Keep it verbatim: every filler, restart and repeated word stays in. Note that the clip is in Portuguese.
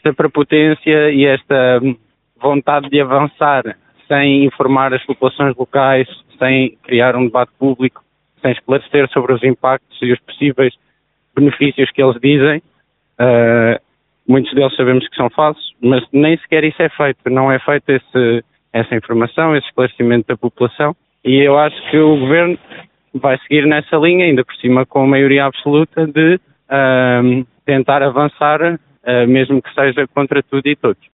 esta prepotência e esta vontade de avançar sem informar as populações locais, sem criar um debate público, sem esclarecer sobre os impactos e os possíveis benefícios que eles dizem. Uh, muitos deles sabemos que são falsos, mas nem sequer isso é feito. Não é feito esse, essa informação, esse esclarecimento da população. E eu acho que o Governo vai seguir nessa linha, ainda por cima com a maioria absoluta, de uh, tentar avançar, uh, mesmo que seja contra tudo e todos.